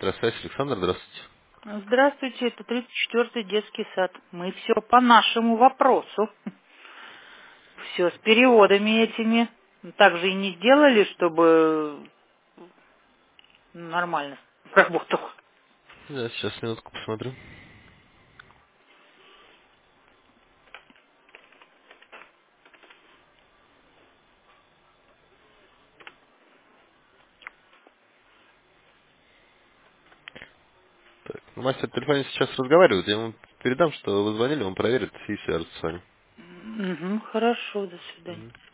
Здравствуйте, Александр, здравствуйте. Здравствуйте, это 34-й детский сад. Мы все по нашему вопросу. Все с переводами этими. Так же и не сделали, чтобы нормально работал. Да, сейчас минутку посмотрю. Так, ну, мастер в телефоне сейчас разговаривает, я ему передам, что вы звонили, он проверит и свяжется с вами. Угу, хорошо, до свидания.